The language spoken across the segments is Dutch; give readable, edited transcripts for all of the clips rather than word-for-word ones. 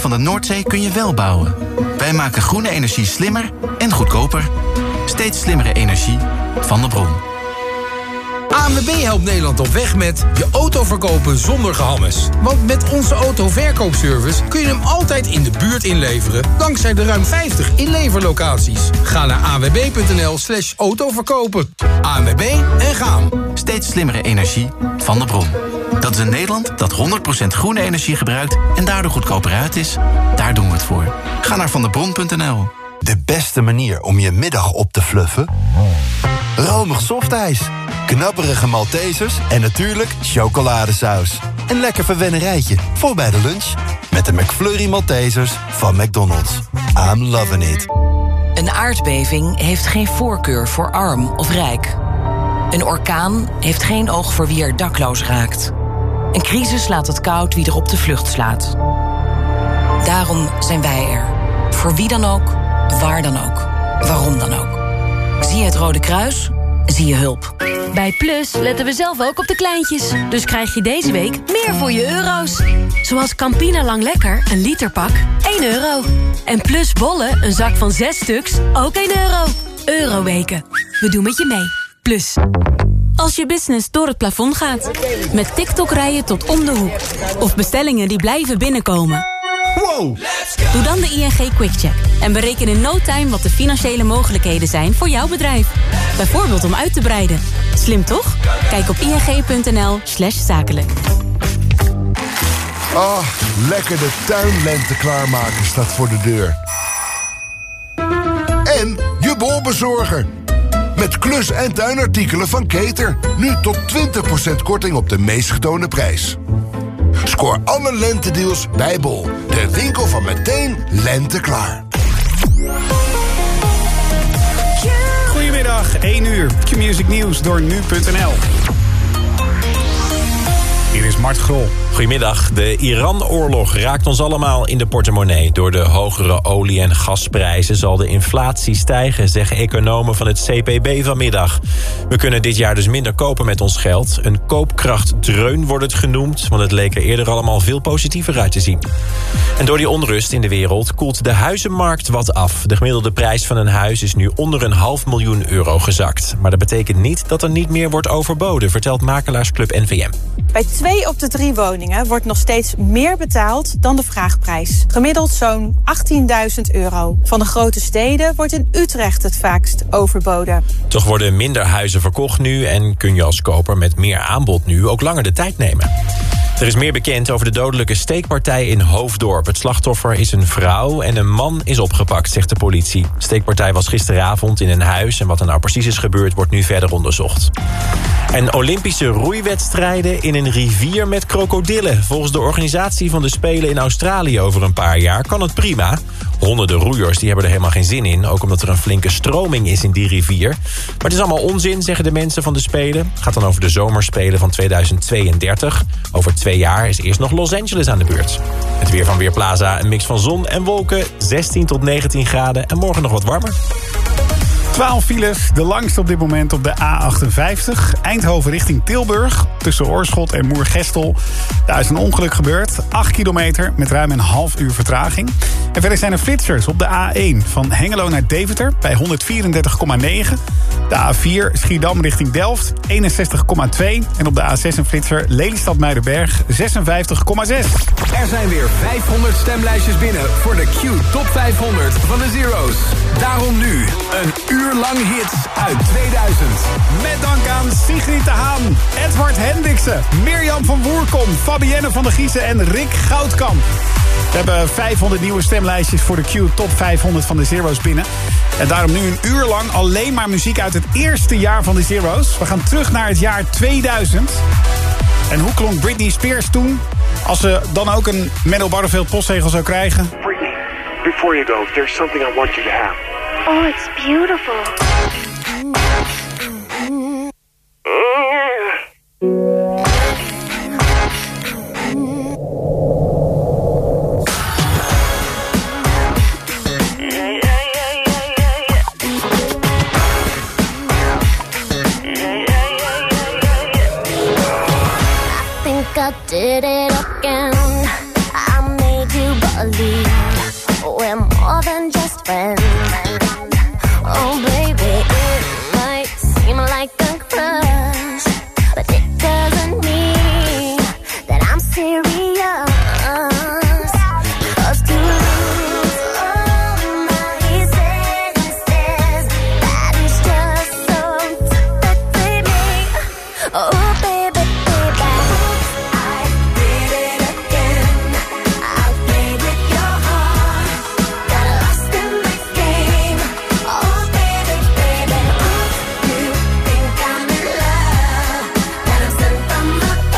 van de Noordzee kun je wel bouwen. Wij maken groene energie slimmer en goedkoper. Steeds slimmere energie van de bron. ANWB helpt Nederland op weg met je auto verkopen zonder gehammes. Want met onze autoverkoopservice kun je hem altijd in de buurt inleveren, dankzij de ruim 50 inleverlocaties. Ga naar anwb.nl/autoverkopen. ANWB en gaan. Steeds slimmere energie van de bron. Dat is een Nederland dat 100% groene energie gebruikt en daardoor goedkoper uit is. Daar doen we het voor. Ga naar vandebron.nl. De beste manier om je middag op te fluffen? Romig softijs, knapperige Maltesers en natuurlijk chocoladesaus. Een lekker verwennerijtje voor bij de lunch. Met de McFlurry Maltesers van McDonald's. I'm loving it. Een aardbeving heeft geen voorkeur voor arm of rijk. Een orkaan heeft geen oog voor wie er dakloos raakt. Een crisis laat het koud wie er op de vlucht slaat. Daarom zijn wij er. Voor wie dan ook, waar dan ook, waarom dan ook. Zie je het Rode Kruis? Zie je hulp. Bij Plus letten we zelf ook op de kleintjes. Dus krijg je deze week meer voor je euro's. Zoals Campina Lang Lekker, een literpak, €1. En Plus bollen, een zak van 6 stuks, ook €1. Euroweken. We doen met je mee. Plus. Als je business door het plafond gaat. Met TikTok-rijen tot om de hoek. Of bestellingen die blijven binnenkomen. Wow! Doe dan de ING QuickCheck. En bereken in no time wat de financiële mogelijkheden zijn voor jouw bedrijf. Bijvoorbeeld om uit te breiden. Slim toch? Kijk op ing.nl/zakelijk. Ah, lekker de tuinlente klaarmaken staat voor de deur. En je bolbezorger. Met klus- en tuinartikelen van Keter. Nu tot 20% korting op de meest getoonde prijs. Scoor alle lentedeals bij Bol. De winkel van meteen lente klaar. Goedemiddag, 1 uur. Q-Music Nieuws door nu.nl. Hier is Mart Grol. Goedemiddag. De Iran-oorlog raakt ons allemaal in de portemonnee. Door de hogere olie- en gasprijzen zal de inflatie stijgen, zeggen economen van het CPB vanmiddag. We kunnen dit jaar dus minder kopen met ons geld. Een koopkrachtdreun wordt het genoemd, want het leek er eerder allemaal veel positiever uit te zien. En door die onrust in de wereld koelt de huizenmarkt wat af. De gemiddelde prijs van een huis is nu onder €500.000 gezakt. Maar dat betekent niet dat er niet meer wordt overboden, vertelt makelaarsclub NVM. Bij 2 op de 3 woningen wordt nog steeds meer betaald dan de vraagprijs. Gemiddeld zo'n €18.000. Van de grote steden wordt in Utrecht het vaakst overboden. Toch worden minder huizen verkocht nu en kun je als koper met meer aanbod nu ook langer de tijd nemen. Er is meer bekend over de dodelijke steekpartij in Hoofddorp. Het slachtoffer is een vrouw en een man is opgepakt, zegt de politie. De steekpartij was gisteravond in een huis en wat er nou precies is gebeurd wordt nu verder onderzocht. En Olympische roeiwedstrijden in een rivier met krokodillen. Volgens de organisatie van de Spelen in Australië over een paar jaar kan het prima. Honderden roeiers die hebben er helemaal geen zin in, ook omdat er een flinke stroming is in die rivier. Maar het is allemaal onzin, zeggen de mensen van de Spelen. Het gaat dan over de zomerspelen van 2032. Over 2 jaar is eerst nog Los Angeles aan de beurt. Het weer van Weerplaza, een mix van zon en wolken, 16 tot 19 graden en morgen nog wat warmer. 12 files, de langste op dit moment op de A58. Eindhoven richting Tilburg, tussen Oorschot en Moergestel. Daar is een ongeluk gebeurd. 8 kilometer met ruim een half uur vertraging. En verder zijn er flitsers op de A1 van Hengelo naar Deventer bij 134,9. De A4 Schiedam richting Delft, 61,2. En op de A6 een flitser Lelystad-Muidenberg, 56,6. Er zijn weer 500 stemlijstjes binnen voor de Q Top 500 van de Zero's. Daarom nu een uur lang hits uit 2000. Met dank aan Sigrid de Haan, Edward Hendriksen, Mirjam van Woerkom, Fabienne van der Giezen en Rick Goudkamp. We hebben 500 nieuwe stemlijstjes voor de Q Top 500 van de Zero's binnen. En daarom nu een uur lang alleen maar muziek uit het eerste jaar van de Zero's. We gaan terug naar het jaar 2000. En hoe klonk Britney Spears toen? Als ze dan ook een Menno Barneveld postzegel zou krijgen. Britney, before you go, there's something I want you to have. Oh, it's beautiful. I think I did it again. I made you believe friend. Oh baby, it might seem like a crush, but it doesn't mean that I'm serious. 'Cause to lose all my senses, that is just so touching me. Oh baby, baby, I did it again. I played with your heart, got lost in this game. Oh baby, baby, you think I'm in love, that I'm sent from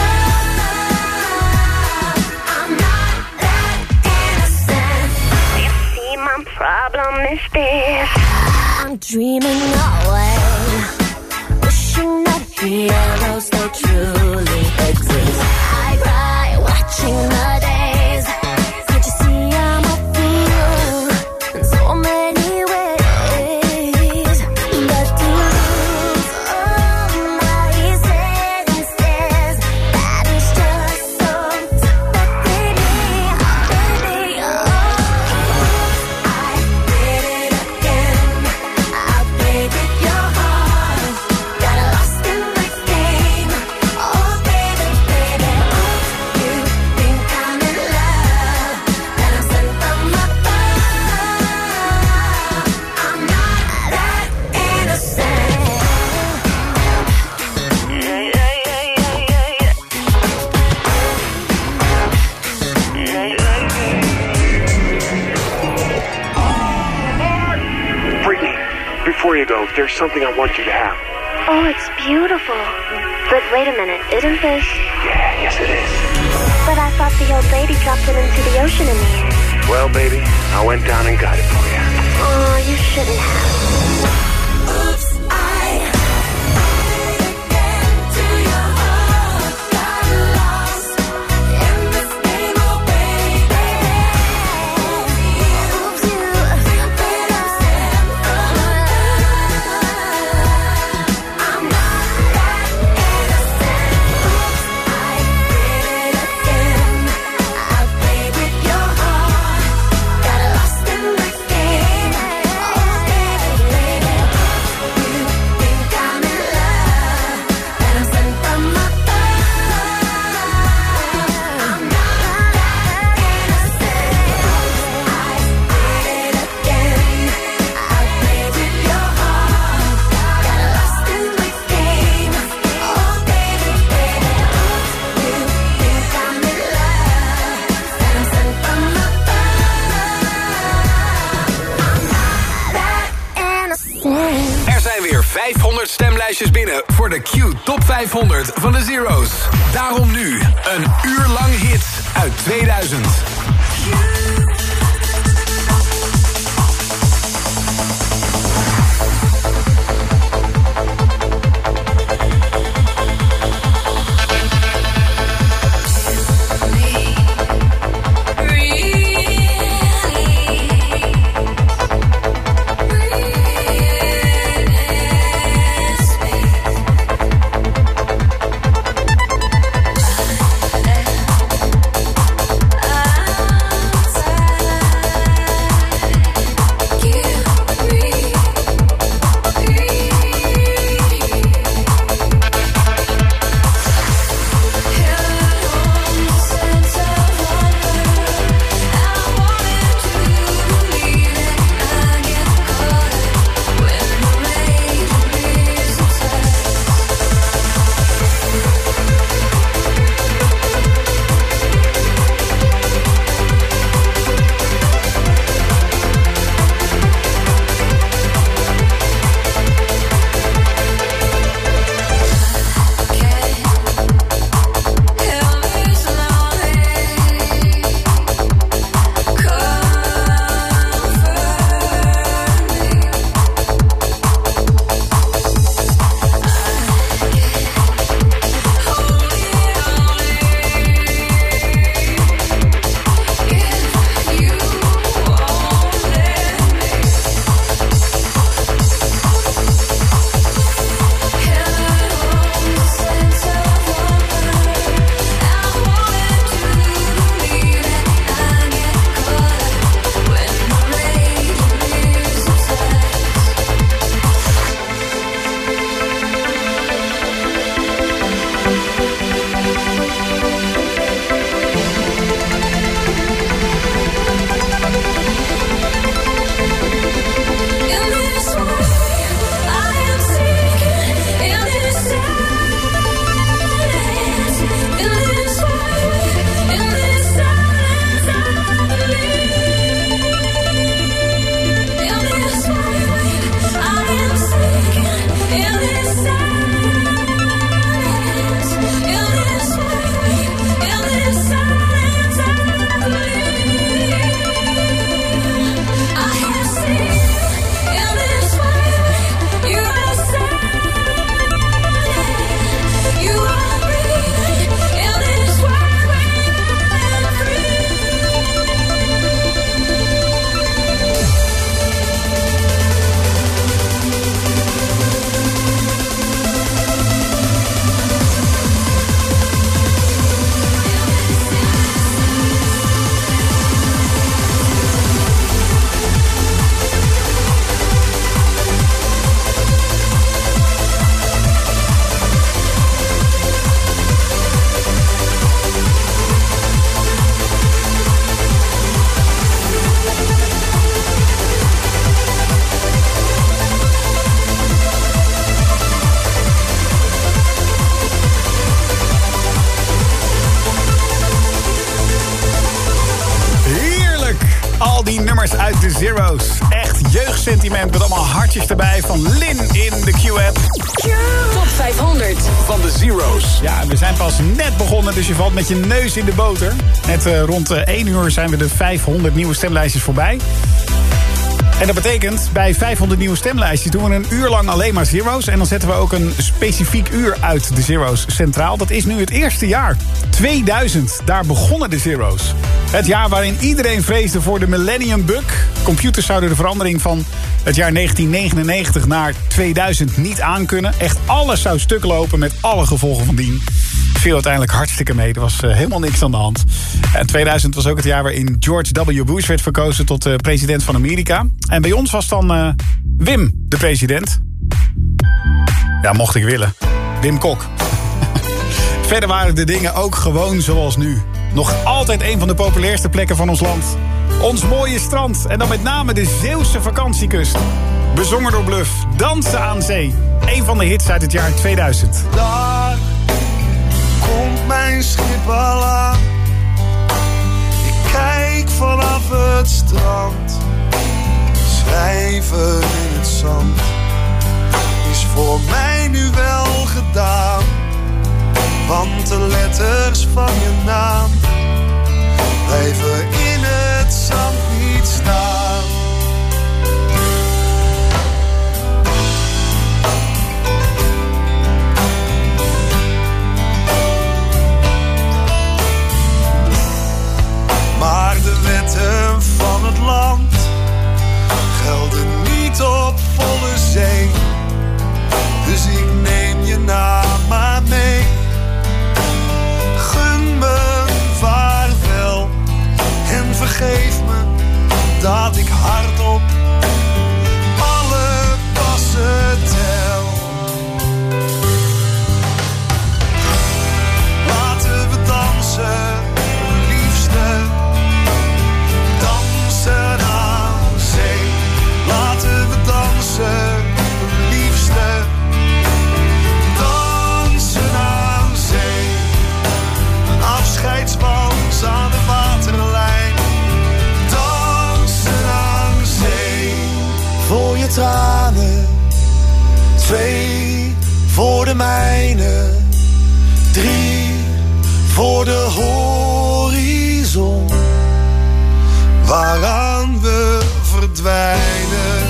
above. I'm not that innocent. You see, my problem is this: I'm dreaming away, wishing that heroes they truly exist. I cry watching the days. Can't you see I'm a fool in so many ways? But to lose all my senses, that is just so touching me. Baby, oh, I did it again. I played with your heart, got lost in this game. Oh baby, baby, you think I'm in love, that I'm sent from above. I'm not that innocent. Brittany, before you go, there's something I want you to have. Oh, it's beautiful. But wait a minute, isn't this? Yeah, yes it is. But I thought the old lady dropped it into the ocean in the air. Well, baby, I went down and got it for you. Oh, you shouldn't have. Oops, I did it again to your heart. Got lost in this game, oh baby. Oops, you think that I'm sent from above. I'm not that innocent. Oops, I did it again. I played with your heart, got lost in this game. Oh baby, baby, you think I'm in love, that I'm sent from above. I'm not that innocent. I did it again. I played with your heart, got lost in this game. Oh baby, baby, you think I'm in love, that I'm sent from above. Er zijn weer 500 stemlijstjes binnen voor de Q Top 500 van de Zero's. Daarom nu een uur lang hits uit 2000. I nummers uit de Zero's. Echt jeugdsentiment met allemaal hartjes erbij van Lin in de Q-app. Top 500 van de Zero's. Ja, we zijn pas net begonnen, dus je valt met je neus in de boter. Net rond 1 uur zijn we de 500 nieuwe stemlijstjes voorbij. En dat betekent, bij 500 nieuwe stemlijstjes doen we een uur lang alleen maar Zero's. En dan zetten we ook een specifiek uur uit de Zero's centraal. Dat is nu het eerste jaar. 2000, daar begonnen de Zero's. Het jaar waarin iedereen vreesde voor de Millennium Bug. Computers zouden de verandering van het jaar 1999 naar 2000 niet aankunnen. Echt alles zou stuk lopen met alle gevolgen van dien. Viel uiteindelijk hartstikke mee. Er was helemaal niks aan de hand. En 2000 was ook het jaar waarin George W. Bush werd verkozen tot president van Amerika. En bij ons was dan Wim de president. Ja, mocht ik willen. Wim Kok. Verder waren de dingen ook gewoon zoals nu. Nog altijd een van de populairste plekken van ons land. Ons mooie strand. En dan met name de Zeeuwse vakantiekust. Bezongen door Bluff. Dansen aan zee. Een van de hits uit het jaar 2000. Daar komt mijn schip al aan. Ik kijk vanaf het strand. Schrijven in het zand is voor mij nu wel gedaan. Want de letters van je naam blijven in het zand niet staan. Maar de wetten van het land gelden niet op volle zee. Dus ik neem je naam maar mee. Gun me vaarwel en vergeef me dat ik hardop alle passen tel. Laten we dansen, liefste, dansen aan zee. Laten we dansen, liefste, dansen aan zee. Een afscheidswals aan de waterlijn. Dansen aan zee. Voor je tranen, 2 voor de mijne, 3 voor de horizon, waaraan we verdwijnen.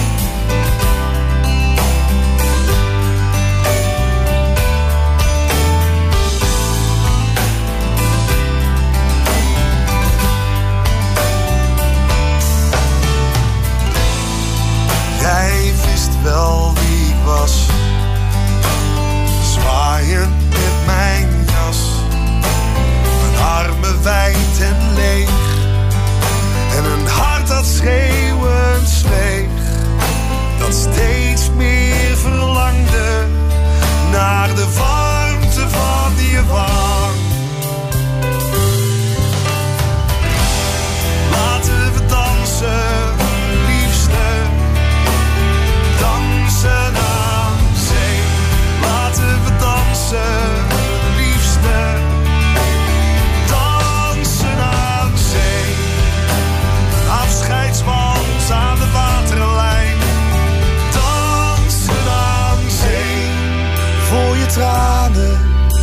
Jij wist wel wie ik was, zwaaien met mijn jas, mijn armen wijd en leeg, en een hart dat schreeuwend zweeg, dat steeds meer verlangde naar de warmte van je wang. Laten we dansen, liefste, dansen aan zee. Laten we dansen, liefste, dansen aan zee. Een afscheidswals aan de waterlijn. Dansen aan zee. Voor je tranen,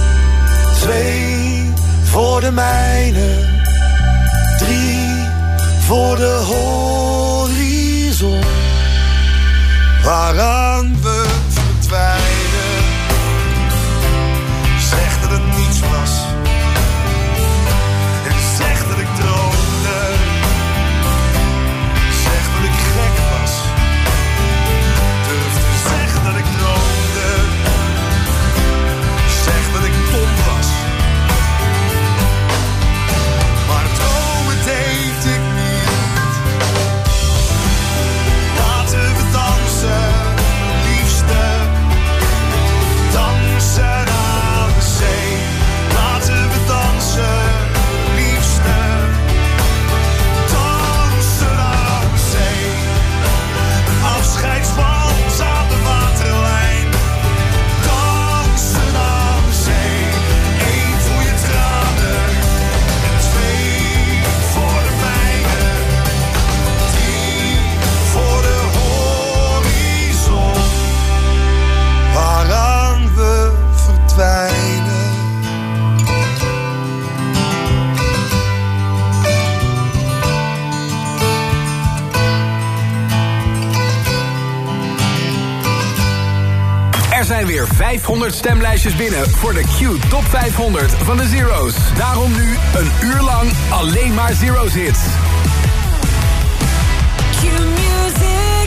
2 voor de mijne, 3 voor de horizon, waaraan we verdwijnen. Zeg dat het niets was en zeg dat ik droomde. Zeg dat ik gek was, durf te zeggen dat ik droomde. Zeg dat ik dom was, maar dromen deed ik niet. Laten we dansen, liefste, Er zijn weer 500 stemlijstjes binnen voor de Q Top 500 van de Zero's. Daarom nu een uur lang alleen maar Zero's hits. Q-music.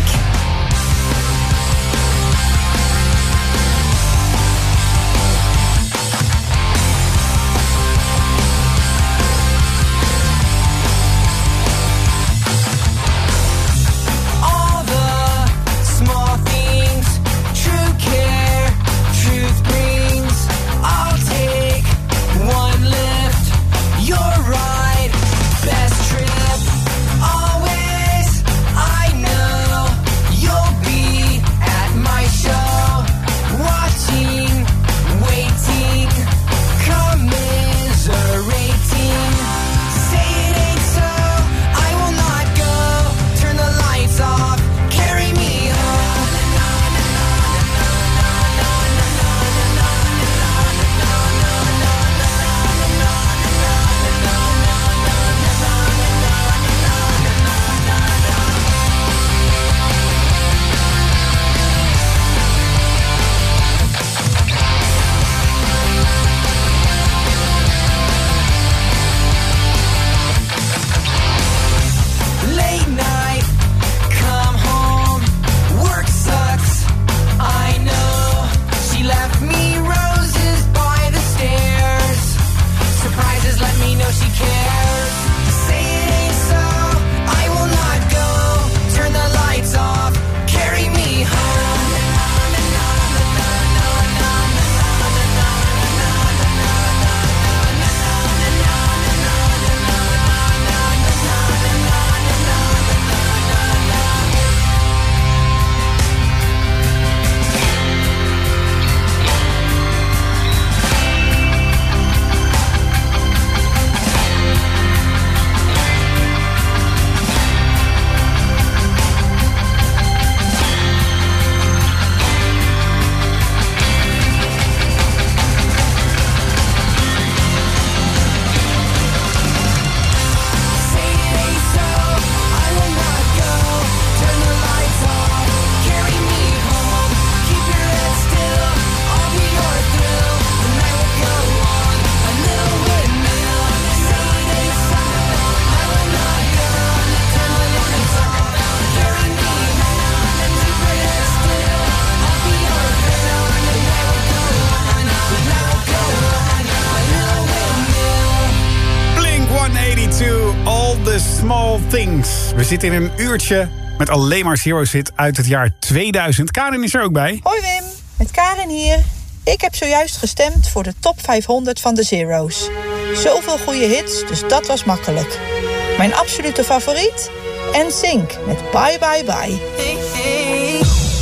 Things. We zitten in een uurtje met alleen maar Zero's hit uit het jaar 2000. Karin is er ook bij. Hoi Wim, met Karin hier. Ik heb zojuist gestemd voor de top 500 van de Zero's. Zoveel goede hits, dus dat was makkelijk. Mijn absolute favoriet? NSYNC met Bye Bye Bye. Hey, hey.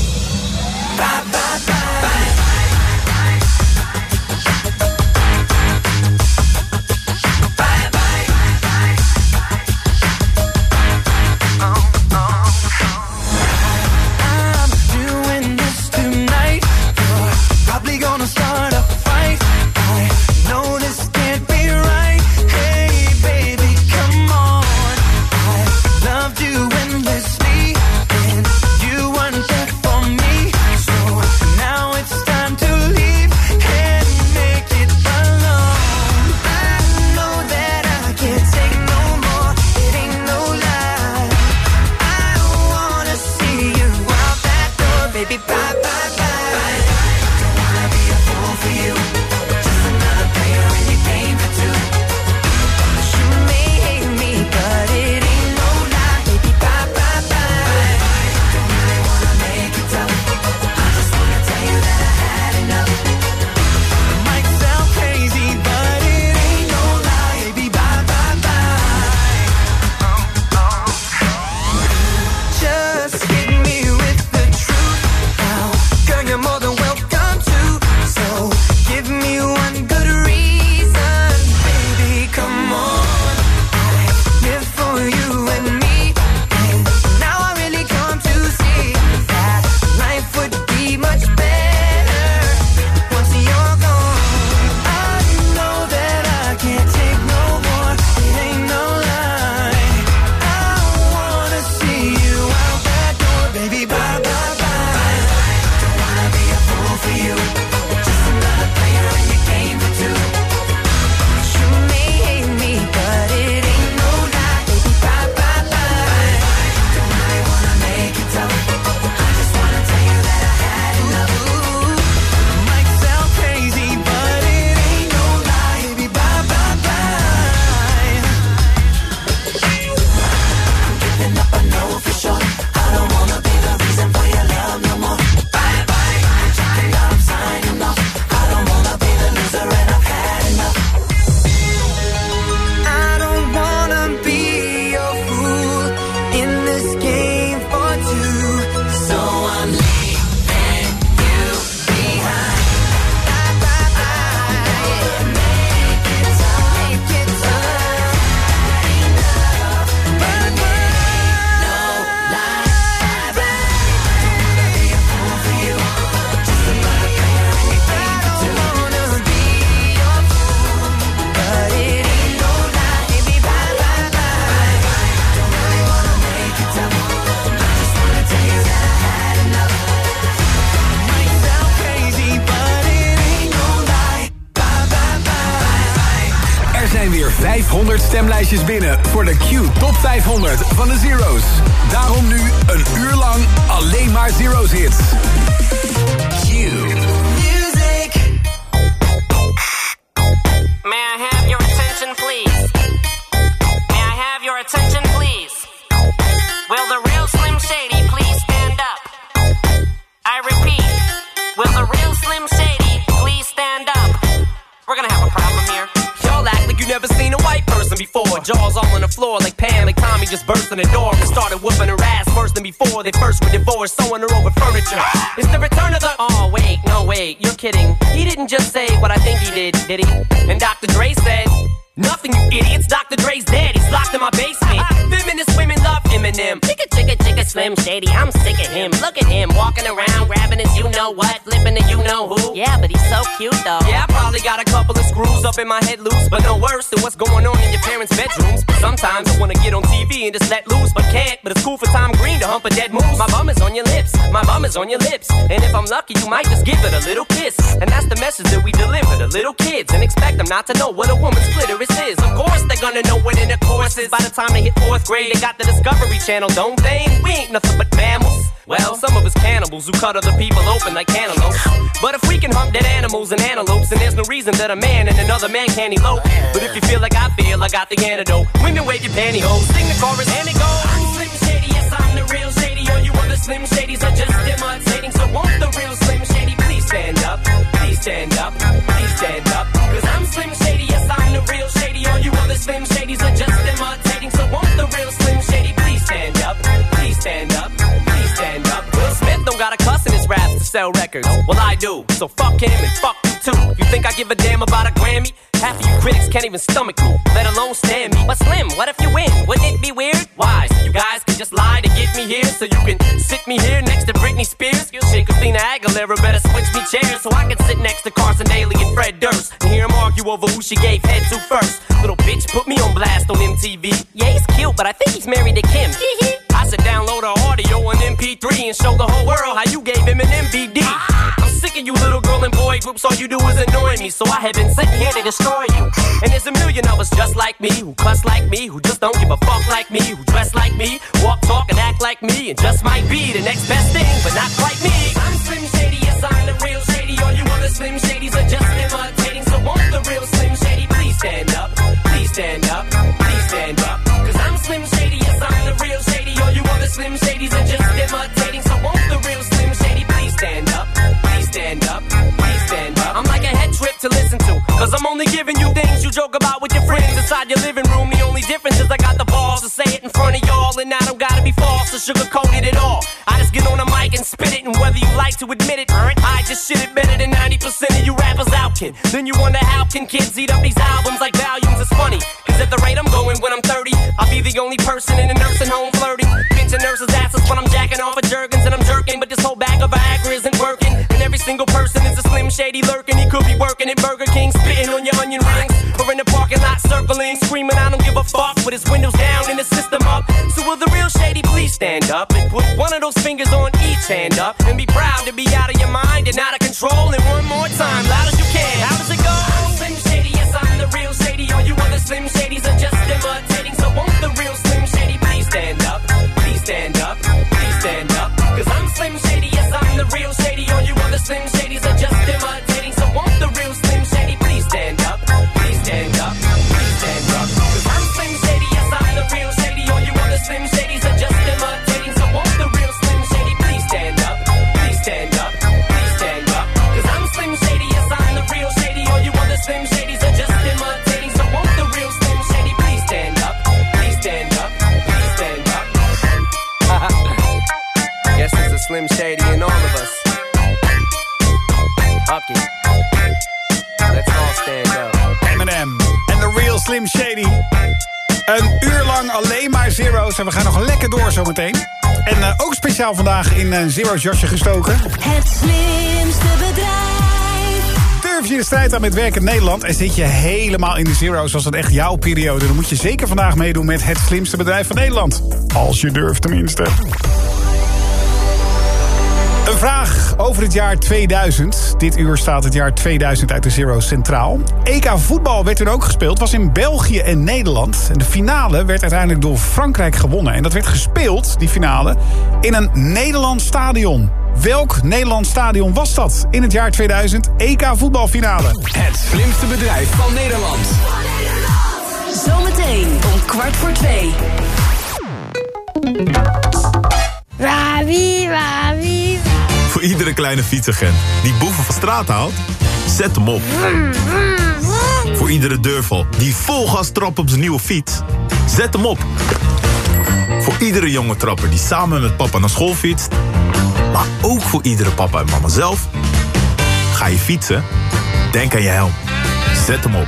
Bye, bye, bye. Gonna start a fight. I know this can't be right. Hey baby, come on. I loved you endlessly, and you weren't there for me. So standing up, I know for sure. I don't wanna be the reason for your love no more. Bye bye, checking out, I'm signing off. I don't wanna be the loser and I've had enough. I don't wanna be your fool in this game for two. So I'm leaving you behind. Bye bye bye, make it tough, make it tough. But no lie, bye bye. Don't wanna be a fool for you, just another player in your game. I don't wanna be your fool, but it ain't no lie, baby. Bye bye bye. Don't really wanna make it tough. I just wanna tell you that I had enough. Might sound crazy, but it ain't no lie. Bye bye bye. Er zijn weer 500 stemlijstjes binnen voor de Q Top 500 van de Zero's. Daarom nu een uur lang alleen maar Zero's hits. Q. Music. May I have your attention, please? May I have your attention, please? Will the real Slim Shady please stand up? I repeat, will the real Slim Shady please stand up? We're gonna have a problem here. Y'all act like you never seen a white person before. Jaws all on the floor like Pam, like Tommy just burst in the door and started whooping her ass worse than before they first were divorced, sewing her over furniture. It's the return of the... Oh, wait, no, wait, you're kidding. He didn't just say what I think he did he? And Dr. Dre said... Nothing, you idiots. Dr. Dre's dead. He's locked in my basement. Feminist women love Eminem. Chicka, chicka, chicka, Slim Shady. I'm sick of him. Look at him walking around, grabbing his you-know-what, flipping the you-know-who. Yeah, but he's so cute, though. Yeah, I probably got a couple of screws up in my head loose, but no worse than what's going on in your parents' bedrooms. Sometimes I wanna get on TV and just let loose, but can't. But it's cool for Tom Green to hump a dead moose. My bum is on your lips. My bum is on your lips. And if I'm lucky, you might just give it a little kiss. And that's the message that we deliver to little kids, and expect them not to know what a woman's clitoris is. Of course they're gonna know what intercourse is. By the time they hit 4th grade, they got the Discovery Channel, don't they? We ain't nothing but mammals. Well, some of us cannibals who cut other people open like cantaloupes. But if we can hump dead animals and antelopes, then there's no reason that a man and another man can't elope. But if you feel like I feel, I got the antidote. Women wave your pantyhose, sing the chorus, and it goes. I'm Slim Shady, yes, I'm the real Shady. All you other Slim Shadys are just imitating. So won't the real Slim Shady please stand up? Please stand up, please stand up. Cause I'm Slim Shady, yes, I'm the real Shady. All you other Slim Shadys are just imitating. So won't the real Slim Shady please stand up? Please stand up, please stand up. Will Smith don't got a cuss in his raps to sell records. Well, I do, so fuck him and fuck you too. You think I give a damn about a Grammy? Half of you critics can't even stomach me, let alone stand me. But Slim, what if you win? Wouldn't it be weird? Why? So you guys can just lie to get me here, so you can sit me here next to Britney Spears? Shit, Christina Aguilera better switch me chairs so I can sit next to Carson Daly and Fred Durst and hear them argue over who she gave head to first. Little bitch put me on blast on MTV. Yeah, he's cute, but I think he's married to Kim. I should download her audio on MP3 and show the whole world how you gave him an MVD. I'm sick of you little girl and boy groups, all you do is annoy me, so I have been sitting here to destroy you. And there's a million of us just like me, who cuss like me, who just don't give a fuck like me, who dress like me, walk, talk, and act like me, and just might be the next best thing, but not quite me. I'm Slim Shady, yes, I'm the real Shady. All you other Slim Shadys are just imitating, so won't the real Slim Shady please stand up? Please stand up, please stand up. Cause I'm Slim Shady, yes, I'm the real Shady. All you other Slim Shadys are just imitating, so won't the real Slim Shady please stand up? Please stand up, please stand up. I'm like a head trip to listen to, cause I'm only giving you things you joke about with your friends inside your living room. The only difference is I got the balls to say it in front of y'all, and I don't gotta be false or sugarcoated at all. I just get on a mic and spit it, and whether you like to admit it, I just shit it better than 90% of you rappers out, kid. Then you wonder how can kids eat up these albums like volumes? It's funny, cause at the rate I'm going when I'm 30, I'll be the only person in a nursing home flirting, pinching nurses' asses when I'm jacking off of Jergens and I'm jerking, but this whole bag of Viagra isn't working, and every single person is a Slim Shady lurking. He could be working at Burger King, spitting on your onion rings, or in the parking lot circling, screaming I don't give a fuck, with his windows down and his system up. So will the real Shady please stand up and put one of those fingers on each hand up, and be proud to be out of your mind and out of control, and one more time, loud as you can. How does it go? I'm Slim Shady, yes, I'm the real Shady. All you other Slim Shadys are just imitating, so won't the real Slim Shady please stand up? Please stand up, please stand up. Cause I'm Slim Shady, yes, I'm the real Shady. All you other Slim Shadys are just imitating, so won't the real Slim Shady please stand up? Please stand up, please stand up. Cause I'm Slim Shady, yes, I'm the real Shady. All you other Slim Shadys are just Slim Shady and all of us. Okay. Let's all stand up. Eminem en The Real Slim Shady. Een uur lang alleen maar Zero's. En we gaan nog lekker door zometeen. En ook speciaal vandaag in een Zero's jasje gestoken. Het slimste bedrijf. Durf je de strijd aan met Werkend Nederland en zit je helemaal in de Zero's, was dat echt jouw periode, dan moet je zeker vandaag meedoen met het slimste bedrijf van Nederland. Als je durft tenminste. Een vraag over het jaar 2000. Dit uur staat het jaar 2000 uit de Zero's centraal. EK voetbal werd toen ook gespeeld, was in België en Nederland. En de finale werd uiteindelijk door Frankrijk gewonnen. En dat werd gespeeld, die finale, in een Nederlands stadion. Welk Nederlands stadion was dat in het jaar 2000 EK voetbalfinale? Het slimste bedrijf van Nederland. Zometeen om 2:15. Voor iedere kleine fietsagent die boeven van straat haalt, zet hem op. Voor iedere deurval die vol gas trapt op zijn nieuwe fiets, zet hem op. Voor iedere jonge trapper die samen met papa naar school fietst, maar ook voor iedere papa en mama zelf. Ga je fietsen? Denk aan je helm. Zet hem op.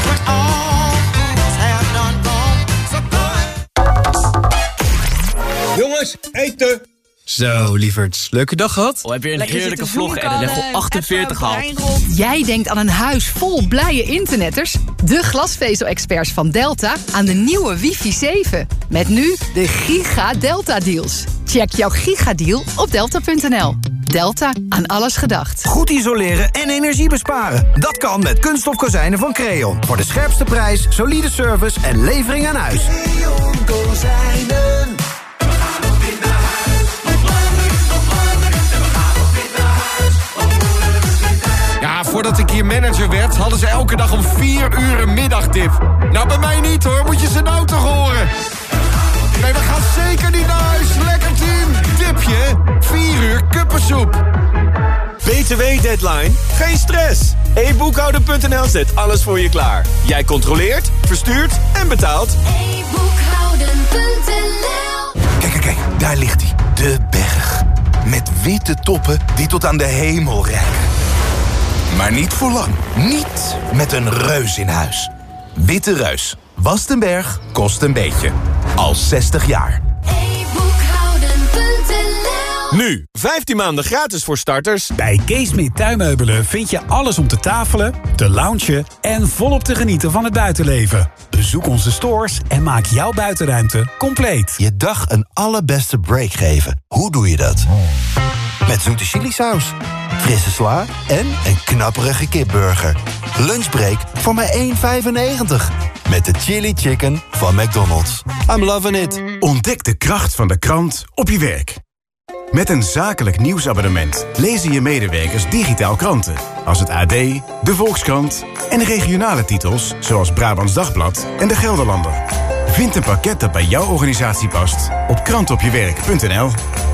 Jongens, eten! Zo, lieverds. Leuke dag gehad? Heb je een heerlijke vlog-edit level 48 gehad? Jij denkt aan een huis vol blije internetters? De glasvezel-experts van Delta aan de nieuwe wifi 7. Met nu de Giga Delta Deals. Check jouw gigadeal op delta.nl. Delta, aan alles gedacht. Goed isoleren en energie besparen. Dat kan met kunststof kozijnen van Creon. Voor de scherpste prijs, solide service en levering aan huis. Creon kozijnen. Ja, voordat ik hier manager werd, hadden ze elke dag om 4 uur een middagdip. Nou, bij mij niet hoor, moet je ze nou toch horen. Nee, we gaan zeker niet naar huis. Lekker team. Dipje, 4 uur kuppensoep. BTW-deadline? Geen stress. eBoekhouden.nl zet alles voor je klaar. Jij controleert, verstuurt en betaalt. eBoekhouden.nl. Kijk, daar ligt hij. De berg. Met witte toppen die tot aan de hemel reiken. Maar niet voor lang. Niet met een reus in huis. Witte Reus. Wast een berg, kost een beetje. Al 60 jaar. Nu, 15 maanden gratis voor starters. Bij Keesmeet Tuinmeubelen vind je alles om te tafelen, te loungen en volop te genieten van het buitenleven. Bezoek onze stores en maak jouw buitenruimte compleet. Je dag een allerbeste break geven. Hoe doe je dat? Met zoete chilisaus, frisse sla en een knapperige kipburger. Lunchbreak voor maar €1,95. Met de chili chicken van McDonald's. I'm loving it. Ontdek de kracht van de krant op je werk. Met een zakelijk nieuwsabonnement lezen je medewerkers digitaal kranten. Als het AD, de Volkskrant en regionale titels zoals Brabants Dagblad en de Gelderlander. Vind een pakket dat bij jouw organisatie past op krantopjewerk.nl.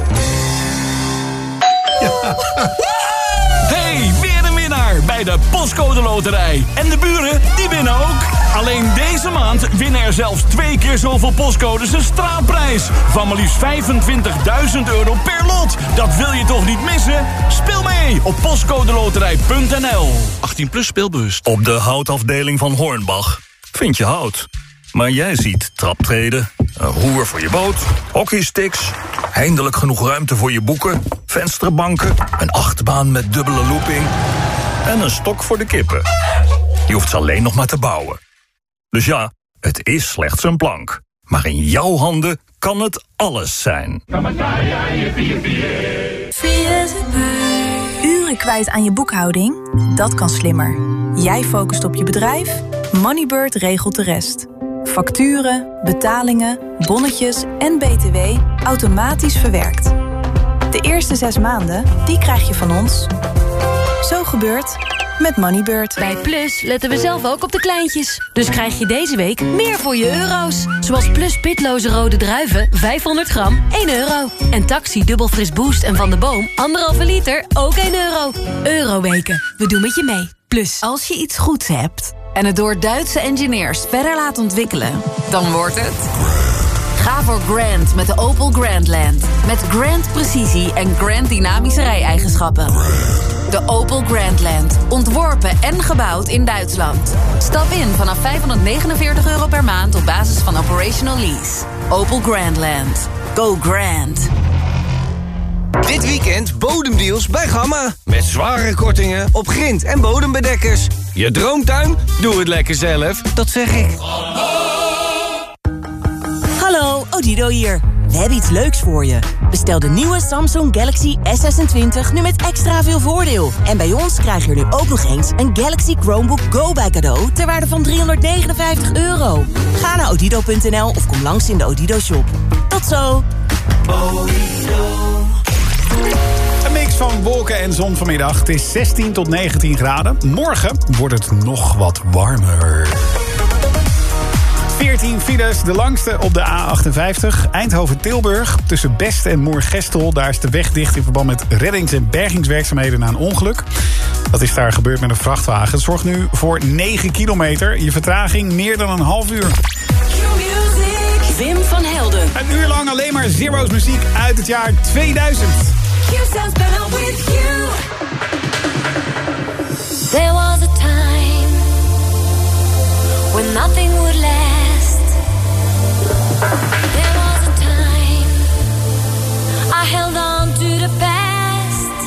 Hey, weer een winnaar bij de Postcode Loterij. En de buren, die winnen ook. Alleen deze maand winnen er zelfs 2 keer zoveel postcodes een straatprijs. Van maar liefst €25.000 per lot. Dat wil je toch niet missen? Speel mee op postcodeloterij.nl. 18 plus speelbewust. Op de houtafdeling van Hornbach vind je hout. Maar jij ziet traptreden, een roer voor je boot, hockeysticks, eindelijk genoeg ruimte voor je boeken, vensterbanken, een achtbaan met dubbele looping en een stok voor de kippen. Je hoeft ze alleen nog maar te bouwen. Dus ja, het is slechts een plank. Maar in jouw handen kan het alles zijn. Uren kwijt aan je boekhouding? Dat kan slimmer. Jij focust op je bedrijf, Moneybird regelt de rest. Facturen, betalingen, bonnetjes en BTW automatisch verwerkt. De eerste 6 maanden, die krijg je van ons. Zo gebeurt met Moneybird. Bij Plus letten we zelf ook op de kleintjes. Dus krijg je deze week meer voor je euro's. Zoals Plus pitloze rode druiven, 500 gram, €1. En Taxi dubbel fris boost en Van de Boom, 1,5 liter, ook €1. Euroweken, we doen met je mee. Plus. Als je iets goeds hebt en het door Duitse engineers verder laat ontwikkelen, dan wordt het Ga voor Grand met de Opel Grandland. Met Grand precisie en Grand dynamische rij-eigenschappen. De Opel Grandland. Ontworpen en gebouwd in Duitsland. Stap in vanaf €549 per maand op basis van operational lease. Opel Grandland. Go Grand. Dit weekend bodemdeals bij Gamma. Met zware kortingen op grind- en bodembedekkers. Je droomtuin? Doe het lekker zelf. Dat zeg ik. Hallo, Odido hier. We hebben iets leuks voor je. Bestel de nieuwe Samsung Galaxy S26 nu met extra veel voordeel. En bij ons krijg je er nu ook nog eens een Galaxy Chromebook Go bij cadeau ter waarde van €359. Ga naar odido.nl of kom langs in de Odido shop. Tot zo. Een mix van wolken en zon vanmiddag. Het is 16 tot 19 graden. Morgen wordt het nog wat warmer. 14 files, de langste op de A58. Eindhoven-Tilburg, tussen Best en Moergestel. Daar is de weg dicht in verband met reddings- en bergingswerkzaamheden na een ongeluk. Dat is daar gebeurd met een vrachtwagen. Het zorgt nu voor 9 kilometer. Je vertraging meer dan een half uur. Wim van Helden. Een uur lang alleen maar Zero's muziek uit het jaar 2000. There was a time when nothing would last. There was a time I held on to the past.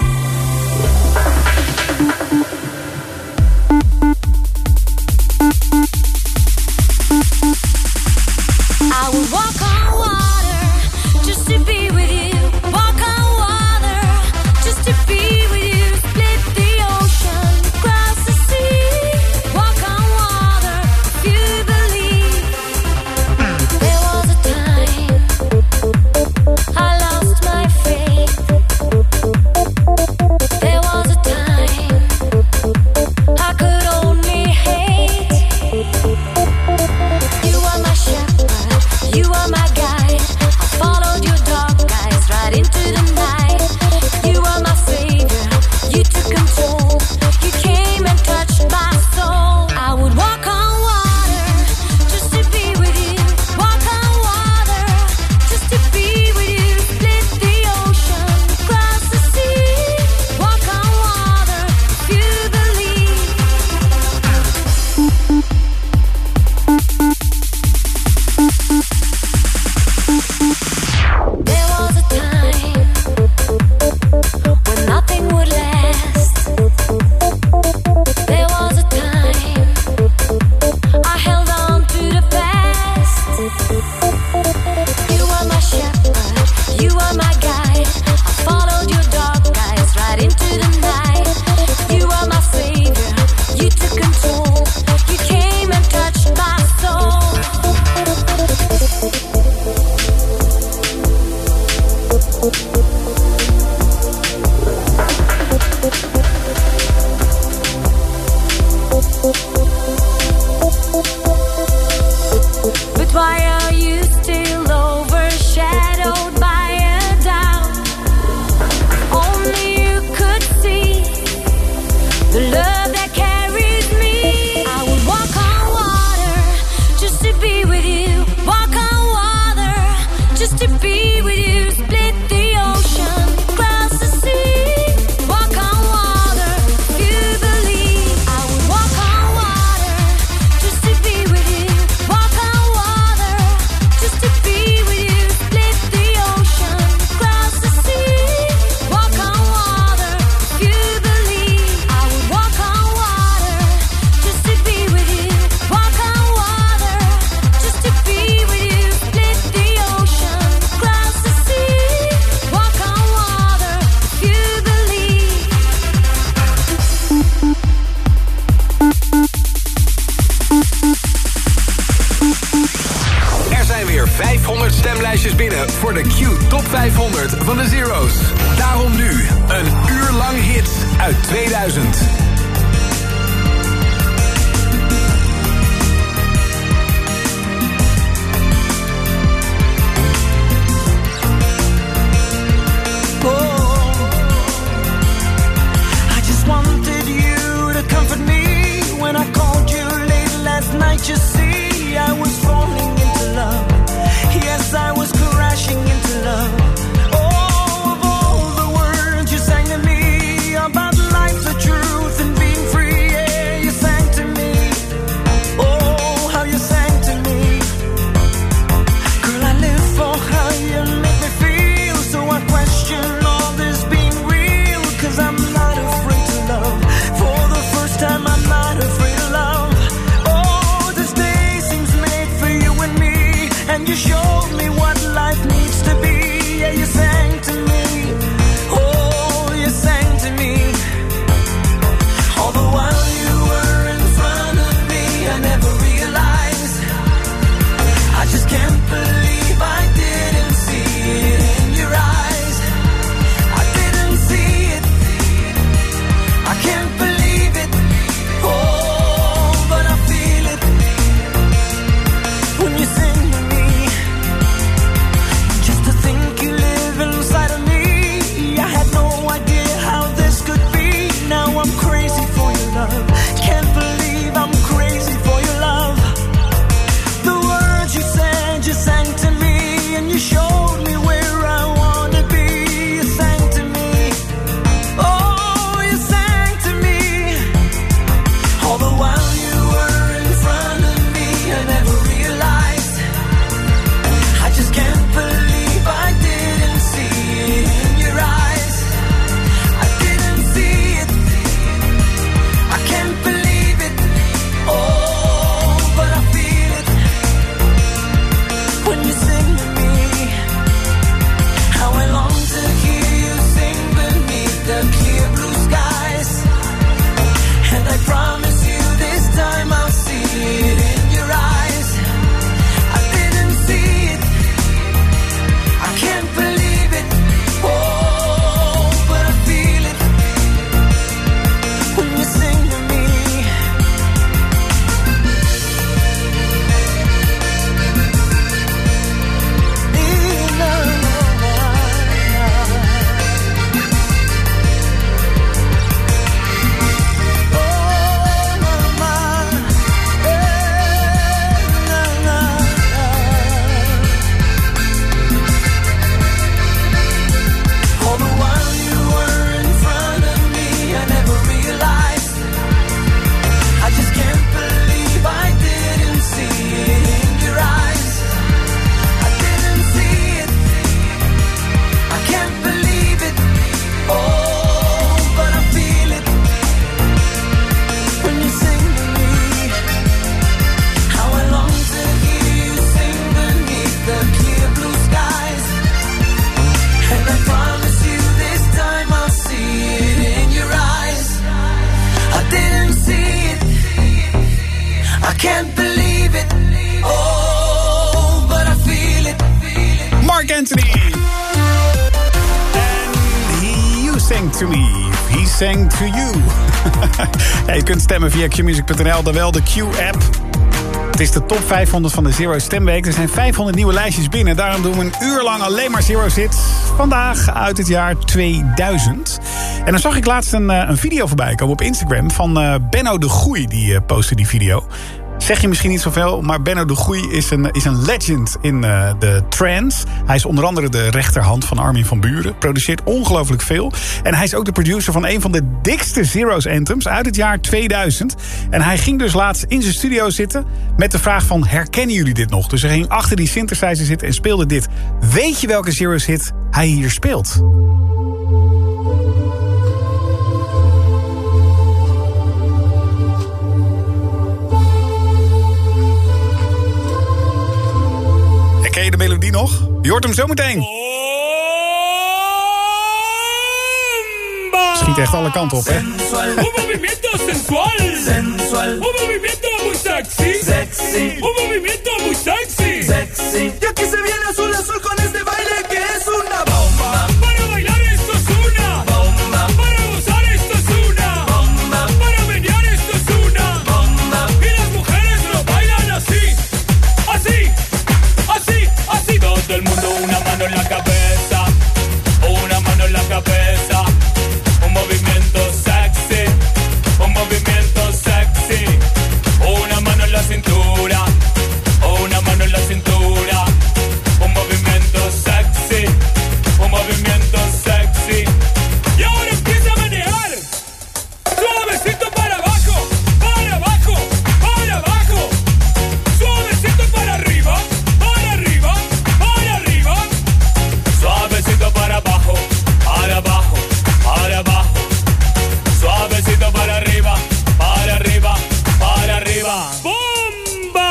I would walk on water just to be with you. Walk on water just to be with you. Split the ocean, cross the sea. Walk on water, if you believe. There was a time I lost my faith. There was a time I could only hate. You are my shepherd, you are my guide. I followed your dark eyes right into the night. You are my savior, you took control. You came and touched my soul. I would walk on water just to be with you. Walk on water just to be with you. Split the ocean, cross the sea. Walk on water if you believe. There was a time when nothing would last. There was a time I held on to the past. You are my shepherd, you are my guide. I followed your dark eyes right into the night. You are my savior, you took control. You came and touched my soul. But why are you still overshadowed by a doubt? Only you could see the love that carries me. I would walk on water just to be with you. Walk on water just to be with you. Split the ocean, cross the sea. Walk on water if you believe. I would walk on water just to be with you. Walk on water just to be with you. Split the ocean, cross the sea. Walk on water if you believe. I would walk on water just to be with you. Walk on water just to be with you. Split the ocean, cross the sea. Walk on water if you believe. Er zijn weer 500 stemlijstjes binnen voor de Q Top 500 van de Zero's. Daarom nu een uur lang hits uit 2000. I just wanted you to comfort me when I called you late last night. You see, I was falling into love. Yes, I can't believe it. Oh, but I feel it. Mark Anthony. And you sang to me. He sang to you. Ja, je kunt stemmen via qmusic.nl, dan wel de Q-app. Het is de top 500 van de Zero Stemweek. Er zijn 500 nieuwe lijstjes binnen. Daarom doen we een uur lang alleen maar Zero hits. Vandaag uit het jaar 2000. En dan zag ik laatst een video voorbij komen op Instagram van Benno de Goeie. Die postte die video. Zeg je misschien niet zoveel, maar Benno de Goeie is een legend in de trance. Hij is onder andere de rechterhand van Armin van Buuren. Produceert ongelooflijk veel. En hij is ook de producer van een van de dikste Zero's anthems uit het jaar 2000. En hij ging dus laatst in zijn studio zitten met de vraag van, herkennen jullie dit nog? Dus hij ging achter die synthesizer zitten en speelde dit. Weet je welke Zero's hit hij hier speelt? Ken je de melodie nog? Je hoort hem zo meteen. Schiet echt alle kanten op, hè? Un movimiento sensual. Sensual. Un movimiento muy sexy. Sexy. Un movimiento muy sexy. Sexy. Y aquí se viene azul azul con este baile que es una bomba. Para bailar esto es una bomba. Para gozar esto es una bomba. Para menear esto es una bomba. Y las mujeres lo bailan así. Así. Así. Así. Todo el mundo una mano en la cabeza. Una mano en la cabeza. Un movimiento sexy, un movimiento sexy. Una mano en la cintura, una mano en la cintura. Un movimiento sexy, un movimiento sexy. Y ahora empieza a manejar. Suavecito para abajo, para abajo, para abajo. Suavecito para arriba, para arriba, para arriba. Suavecito para abajo, para abajo. Para abajo, suavecito para arriba, para arriba, para arriba. ¡Bomba!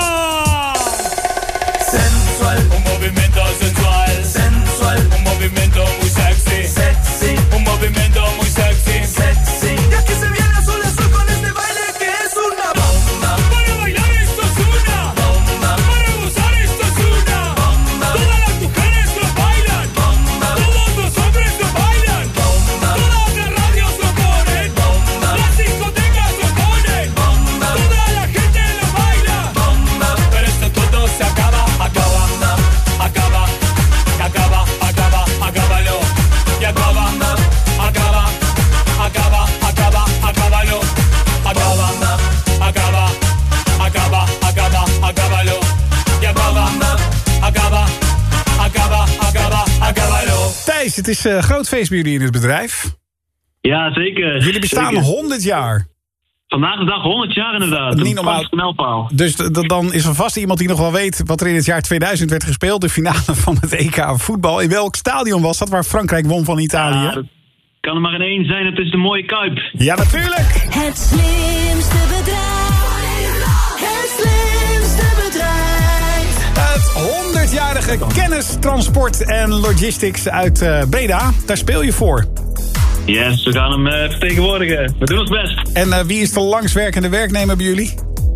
Sensual, un movimiento sensual. Sensual, un movimiento muy sexy. Sexy, un movimiento muy sexy. Sexy. Y aquí se viene azul azul con este baile que es una bomba. Para bailar esto es una bomba. Para gozar esto es una bomba. Todas las mujeres lo bailan. Bomba. Todos los hombres lo bailan. Bomba. Todas las radios lo ponen. Bomba. Las discotecas lo ponen. Bomba. Toda la gente lo baila. Bomba. Pero esto todo se acaba, acaba, acaba, acaba, acaba, acábalo. Y acaba, acaba, acaba, acaba, acábalo. Acaba, acaba, acaba, acaba, acábalo. Y acaba, acaba, acaba, acaba, acábalo. Thijs, het is groot feest bij jullie in het bedrijf. Ja, zeker. Jullie bestaan Zeker. 100 jaar. Vandaag de dag 100 jaar inderdaad. Niet Een normaal. vast mijlpaal. Dus dan is er vast iemand die nog wel weet wat er in het jaar 2000 werd gespeeld. De finale van het EK voetbal. In welk stadion was dat waar Frankrijk won van Italië? Ja, dat kan er maar in één zijn. Het is de mooie Kuip. Ja, natuurlijk. Het slimste bedrijf. Het slimste bedrijf. Het 100-jarige kennis, transport en logistics uit Breda. Daar speel je voor. Yes, we gaan hem vertegenwoordigen. We doen ons best. En wie is de langstwerkende werknemer bij jullie?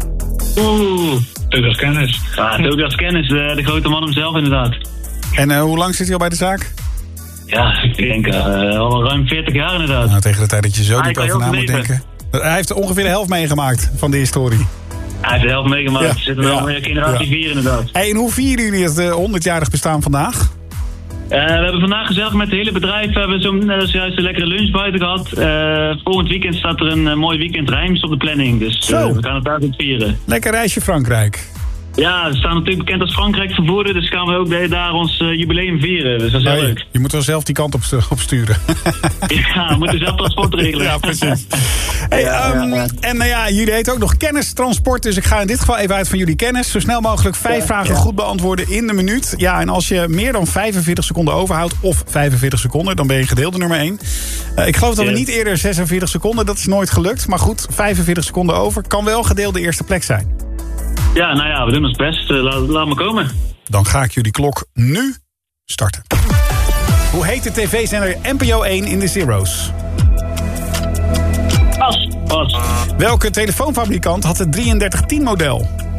Douglas Kennis. Ja, Douglas Kennis, de grote man hemzelf inderdaad. En hoe lang zit hij al bij de zaak? Ja, ik denk al ruim 40 jaar inderdaad. Nou, tegen de tijd dat je zo diep kan over na heel moet leven. denken. Hij heeft ongeveer de helft meegemaakt van de historie. Hij heeft de helft meegemaakt. Ja, We zitten wel ja, generatie ja. 4 inderdaad. Hey, en hoe vieren jullie het 100-jarig bestaan vandaag? We hebben vandaag gezellig met het hele bedrijf juist een lekkere lunch buiten gehad. Volgend weekend staat er een mooi weekend Rijms op de planning. Dus we gaan het daar goed vieren. Lekker reisje Frankrijk. Ja, we staan natuurlijk bekend als Frankrijk vervoerder. Dus gaan we ook daar ons jubileum vieren. Dus dat is heel leuk. Je moet wel zelf die kant op sturen. Ja, we moeten zelf transport regelen. Ja, precies. Hey, En jullie heten ook nog kennistransport. Dus ik ga in dit geval even uit van jullie kennis. Zo snel mogelijk 5 vragen goed beantwoorden in de minuut. Ja, en als je meer dan 45 seconden overhoudt, of 45 seconden, dan ben je gedeelde nummer 1. Ik geloof dat we niet eerder 46 seconden, dat is nooit gelukt. Maar goed, 45 seconden over kan wel gedeelde eerste plek zijn. Ja, nou ja, we doen ons best. Laat me komen. Dan ga ik jullie klok nu starten. Hoe heet de tv-zender NPO 1 in de Zero's? Pas. Welke telefoonfabrikant had het 3310-model?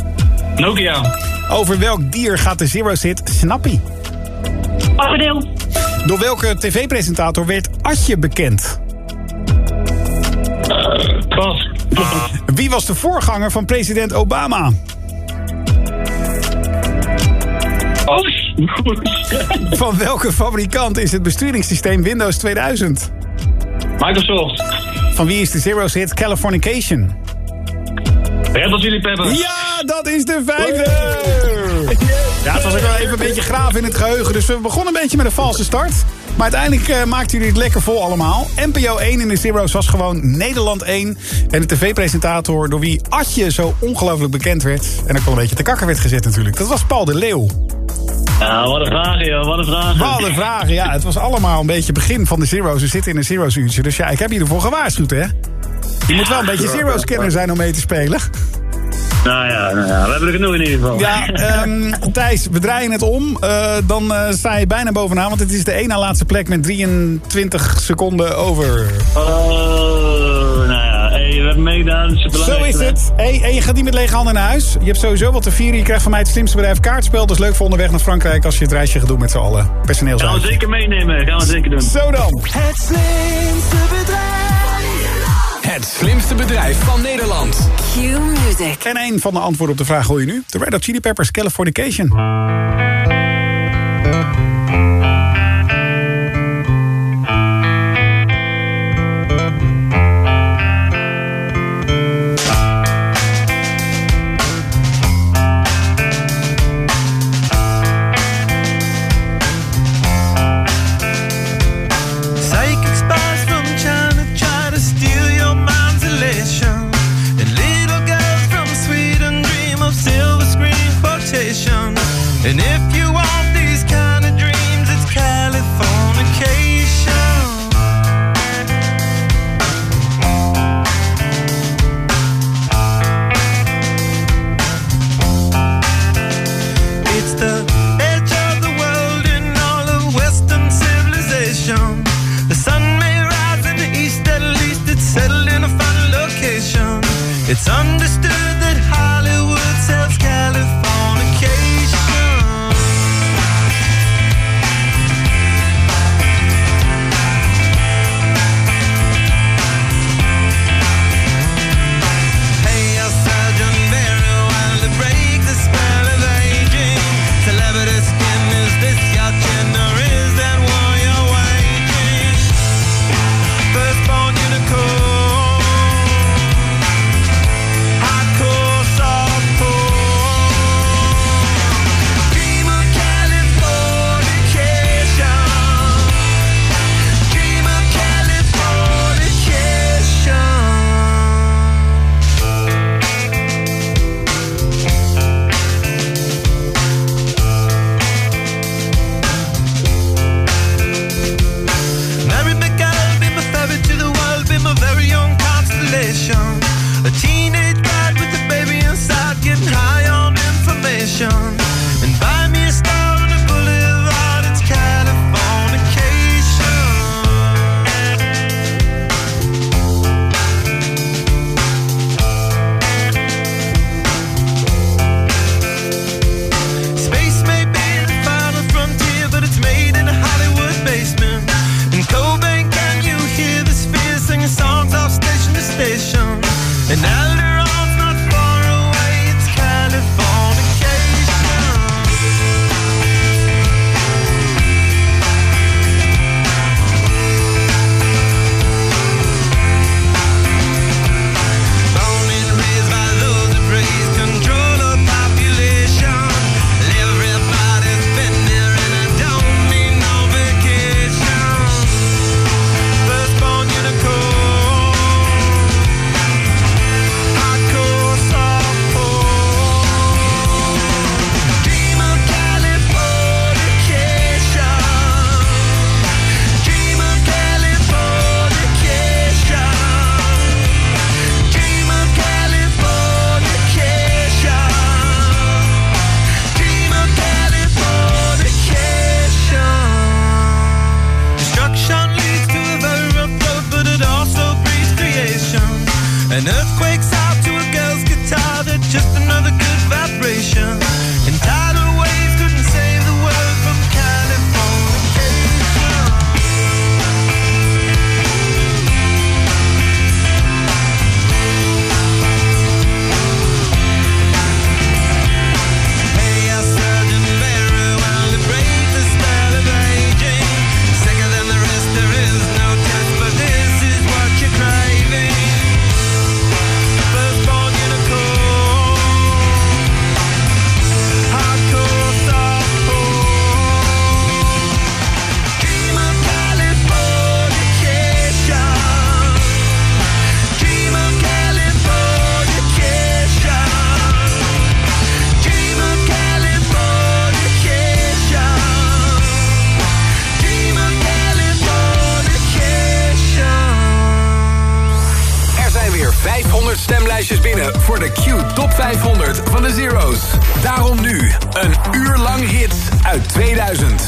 Nokia. Over welk dier gaat de Zero's-hit Snappy? Papadeel. Door welke tv-presentator werd Atje bekend? Pas. Wie was de voorganger van president Obama? Van welke fabrikant is het besturingssysteem Windows 2000? Microsoft. Van wie is de Zero's hit Californication? Red Hot Chili Peppers. Ja, dat is de 5e! Ja, het was ook wel even een beetje graven in het geheugen. Dus we begonnen een beetje met een valse start. Maar uiteindelijk maakten jullie het lekker vol allemaal. NPO 1 in de Zero's was gewoon Nederland 1. En de tv-presentator door wie Atje zo ongelooflijk bekend werd... en ook wel een beetje te kakker werd gezet natuurlijk. Dat was Paul de Leeuw. Ja, wat een vragen, joh. Wat een vragen. Wat een vragen, ja. Het was allemaal een beetje begin van de Zero's. We zitten in een Zero's uurtje. Dus ja, ik heb je ervoor gewaarschuwd, hè. Je moet wel een beetje Zero's-kenner zijn om mee te spelen. Nou ja, we hebben er genoeg in ieder geval. Ja, Thijs, we draaien het om. Dan sta je bijna bovenaan, want het is de één na laatste plek met 23 seconden over. Oh, nou ja, we hebben meegedaan. Het is belangrijk. Zo is het. En je gaat niet met lege handen naar huis. Je hebt sowieso wat te vieren. Je krijgt van mij het slimste bedrijf kaartspel. Dat is leuk voor onderweg naar Frankrijk als je het reisje gaat doen met z'n allen. Personeelshuis. Gaan we zeker meenemen. Gaan we zeker doen. Zo dan. Het slimste bedrijf. Het slimste bedrijf van Nederland. Q-Music. En een van de antwoorden op de vraag hoor je nu. De Red Hot Chili Peppers, Californication. And if you 100 stemlijstjes binnen voor de Q Top 500 van de Zero's. Daarom nu een uur lang hits uit 2000.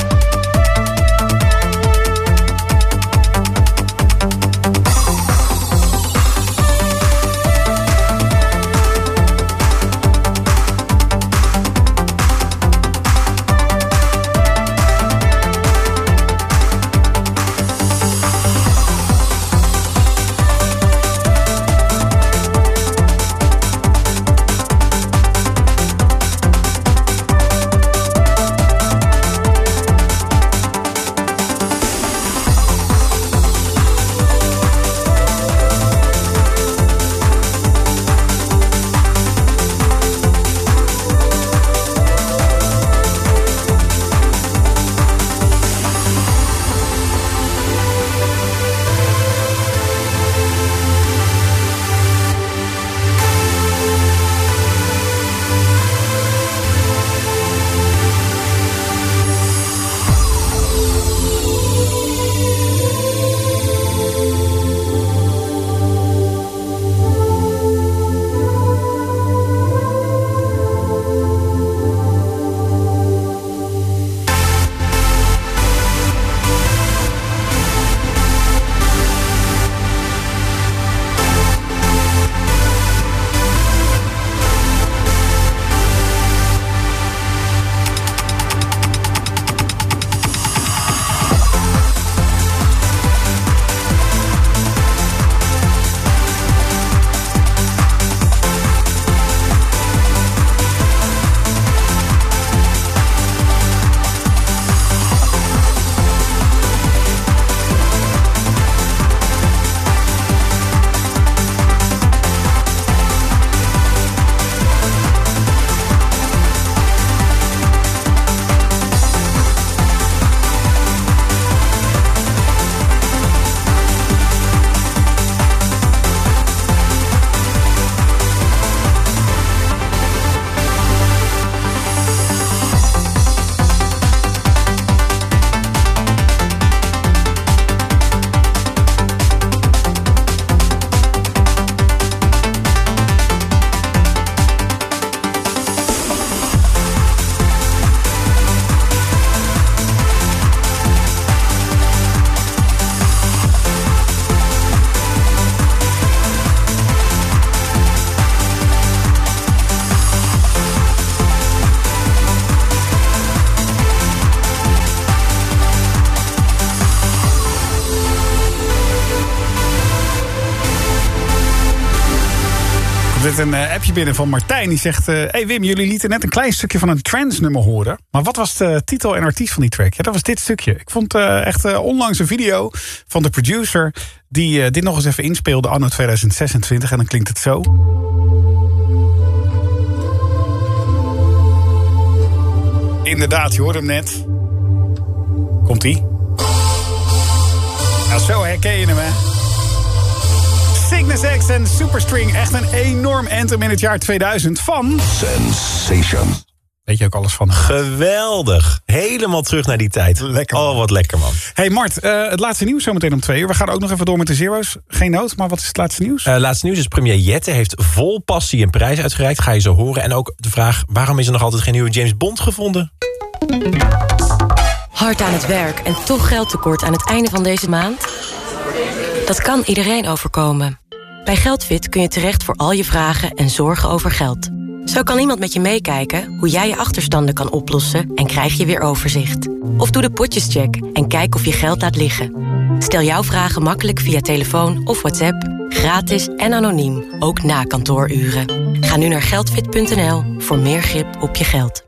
Een appje binnen van Martijn. Die zegt, hey Wim, jullie lieten net een klein stukje van een trance-nummer horen. Maar wat was de titel en artiest van die track? Ja, dat was dit stukje. Ik vond echt onlangs een video van de producer die dit nog eens even inspeelde anno 2026. En dan klinkt het zo. Inderdaad, je hoorde hem net. Komt-ie? Nou, zo herken je hem, hè? Cygnus X en Superstring. Echt een enorm anthem in het jaar 2000 van... Sensation. Weet je ook alles van? Geweldig. Helemaal terug naar die tijd. Lekker. Oh, wat lekker, man. Hey Mart, het laatste nieuws zometeen om 2 uur. We gaan ook nog even door met de Zero's. Geen nood, maar wat is het laatste nieuws? Laatste nieuws is premier Jette heeft vol passie een prijs uitgereikt. Ga je zo horen. En ook de vraag, waarom is er nog altijd geen nieuwe James Bond gevonden? Hard aan het werk en toch geldtekort aan het einde van deze maand? Dat kan iedereen overkomen. Bij Geldfit kun je terecht voor al je vragen en zorgen over geld. Zo kan iemand met je meekijken hoe jij je achterstanden kan oplossen en krijg je weer overzicht. Of doe de potjescheck en kijk of je geld laat liggen. Stel jouw vragen makkelijk via telefoon of WhatsApp, gratis en anoniem, ook na kantooruren. Ga nu naar geldfit.nl voor meer grip op je geld.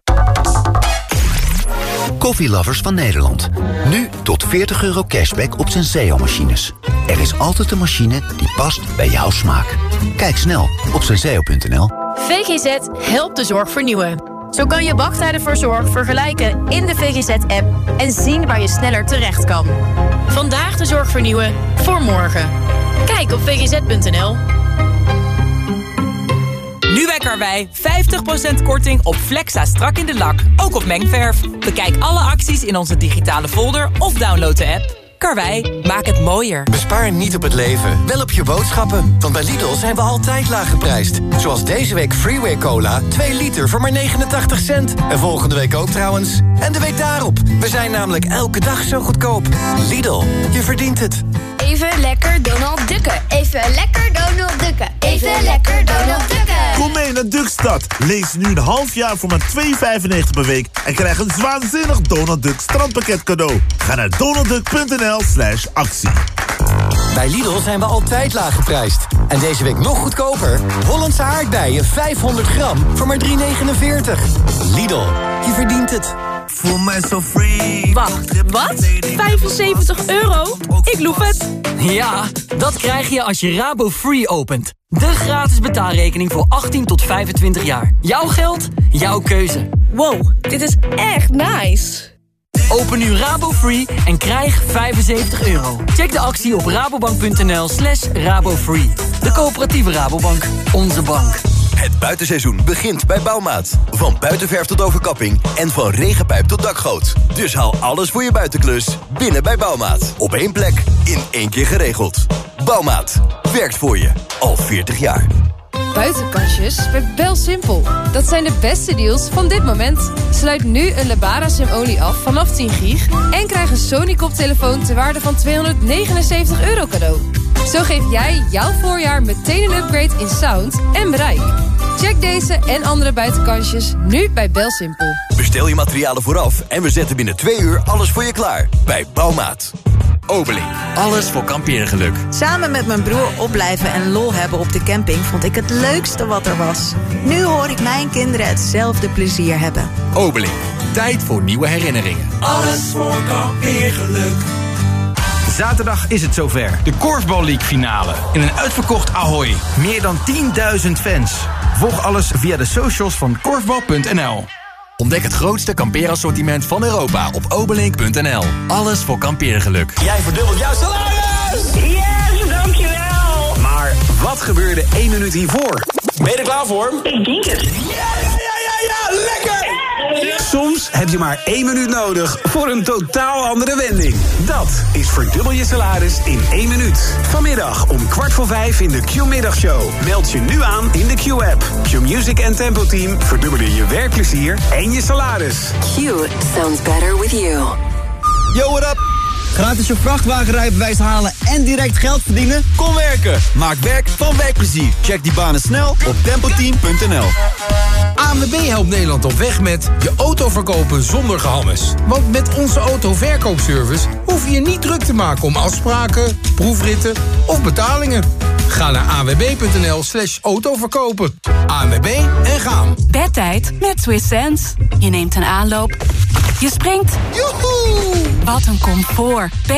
Koffielovers van Nederland. Nu tot €40 cashback op Senseo-machines. Er is altijd een machine die past bij jouw smaak. Kijk snel op senseo.nl. VGZ helpt de zorg vernieuwen. Zo kan je wachttijden voor zorg vergelijken in de VGZ-app... en zien waar je sneller terecht kan. Vandaag de zorg vernieuwen voor morgen. Kijk op vgz.nl. Nu bij Karwei 50% korting op Flexa strak in de lak. Ook op mengverf. Bekijk alle acties in onze digitale folder of download de app. Karwei, maak het mooier. Bespaar niet op het leven, wel op je boodschappen. Want bij Lidl zijn we altijd laag geprijsd. Zoals deze week Freeway Cola, 2 liter voor maar 89 cent. En volgende week ook trouwens. En de week daarop. We zijn namelijk elke dag zo goedkoop. Lidl, je verdient het. Even lekker Donald Ducken. Even lekker Donald Ducken. Even lekker Donald Ducken. Kom mee naar Duckstad. Lees nu een half jaar voor maar $2,95 per week. En krijg een waanzinnig Donald Duck strandpakket cadeau. Ga naar donaldduck.nl/actie. Bij Lidl zijn we altijd laag geprijsd. En deze week nog goedkoper. Hollandse aardbeien 500 gram voor maar $3,49. Lidl, je verdient het. Voel mij zo free. Wacht, wat? €75? Ik loef het. Ja, dat krijg je als je Rabo Free opent. De gratis betaalrekening voor 18 tot 25 jaar. Jouw geld, jouw keuze. Wow, dit is echt nice. Open nu Rabo Free en krijg €75. Check de actie op rabobank.nl/rabofree. De coöperatieve Rabobank, onze bank. Het buitenseizoen begint bij Bouwmaat. Van buitenverf tot overkapping en van regenpijp tot dakgoot. Dus haal alles voor je buitenklus binnen bij Bouwmaat. Op één plek, in één keer geregeld. Bouwmaat. Werkt voor je. Al 40 jaar. Buitenkastjes bij BelSimpel. Dat zijn de beste deals van dit moment. Sluit nu een Lebara Sim-olie af vanaf 10 gig... en krijg een Sony koptelefoon ter waarde van €279 cadeau. Zo geef jij jouw voorjaar meteen een upgrade in sound en bereik. Check deze en andere buitenkastjes nu bij BelSimpel. Bestel je materialen vooraf en we zetten binnen 2 uur alles voor je klaar. Bij Bouwmaat. Obeling. Alles voor kampeergeluk. Samen met mijn broer opblijven en lol hebben op de camping vond ik het leukste wat er was. Nu hoor ik mijn kinderen hetzelfde plezier hebben. Obeling. Tijd voor nieuwe herinneringen. Alles voor kampeergeluk. Zaterdag is het zover. De Korfbal League finale. In een uitverkocht Ahoy. Meer dan 10.000 fans. Volg alles via de socials van korfbal.nl. Ontdek het grootste kampeerassortiment van Europa op obelink.nl. Alles voor kampeergeluk. Jij verdubbelt jouw salaris! Yes, dankjewel. Maar wat gebeurde 1 minuut hiervoor? Ben je er klaar voor? Ik denk het. Ja, lekker! Soms heb je maar 1 minuut nodig voor een totaal andere wending. Dat is Verdubbel je salaris in 1 minuut. Vanmiddag om 4:45 in de Q-middagshow. Meld je nu aan in de Q-app. Q-Music en Tempo Team verdubbelen je werkplezier en je salaris. Q sounds better with you. Yo, what up? Gratis je vrachtwagenrijbewijs halen en direct geld verdienen? Kom werken! Maak werk van werkplezier. Check die banen snel op tempoteam.nl. ANWB helpt Nederland op weg met je auto verkopen zonder gehammes. Want met onze autoverkoopservice hoef je je niet druk te maken om afspraken, proefritten of betalingen. Ga naar anwb.nl/autoverkopen. ANWB en gaan. Bedtijd met Swiss Sense. Je neemt een aanloop. Je springt. Joehoe! Wat een comfort.